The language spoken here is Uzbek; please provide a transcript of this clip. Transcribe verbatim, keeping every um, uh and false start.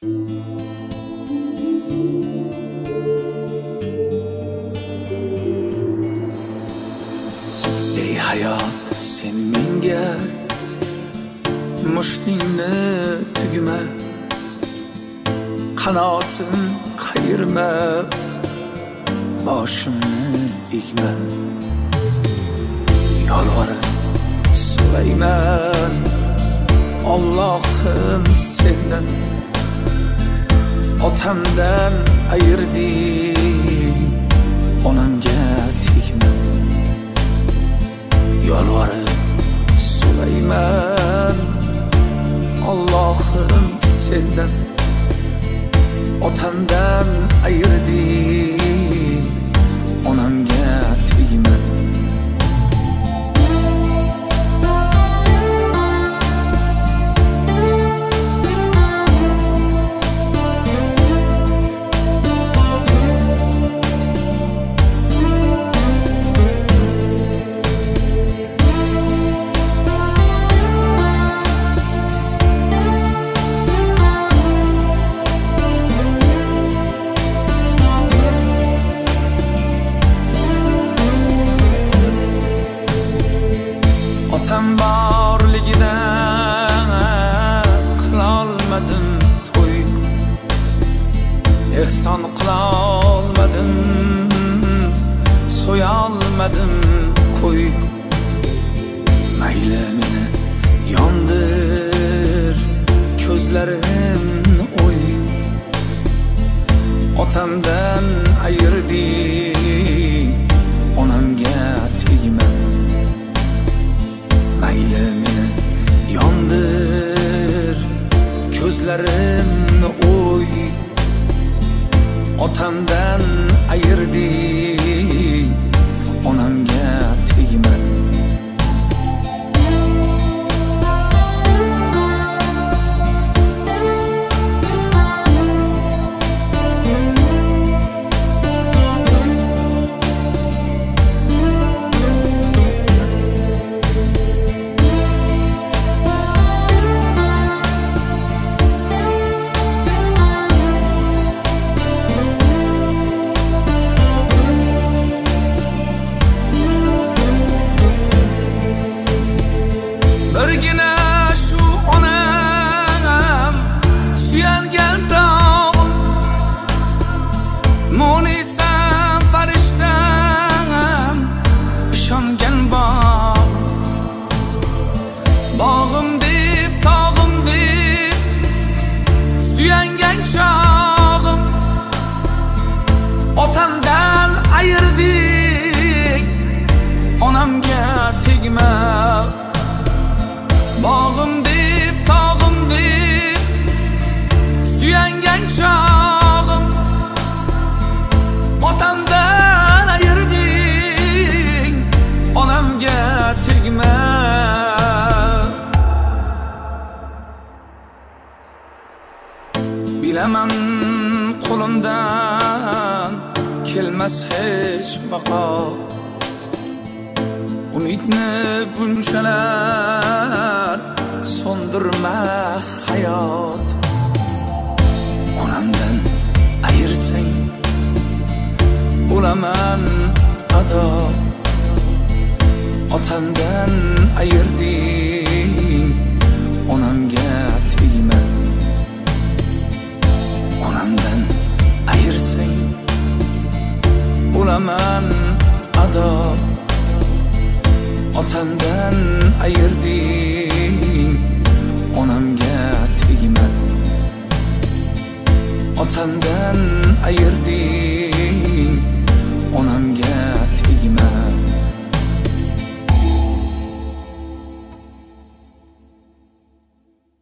Ey hayot, sen menga mushtingni tugma, qanotim qayirma, boshimni egma. Yolg'onib so'rayman Allohim sendan, otamdan ayırding, onamga tegma. Yolg'onib so'rayman Allohim sendan, otamdan ayırding, onamga tegma. Otam borligida qilolmadim to'y, ehson qilolmadim, so'yolmadim qo'y. Mayli meni yondir ko'zlarimni o'y, otamdan ayırding, onamga tegma. Mayli meni yondir ko'zlarimni o'y, otamdan ayırding, onamga tegma. Birgina shu onam suyangan tog'im, Mo'nisam farishtam ishongan bog'. Bog'im deb, tog'im deb suyangan chog'im, otamdan ayırding, onamga tegma. Bog'im deb, tog'im deb suyangan chog'im, otamdan ayırding, onamga tegma. Bilaman qo'limdan kelmas hech baqo, umidni bunchalar so'ndirma hayot. Onamdan ayirsang bo'laman ado, otamdan ayırding, onamga tegma. Onamdan ayirsang bo'laman ado, otamdan ayırding, onamga tegma. Otamdan ayırding,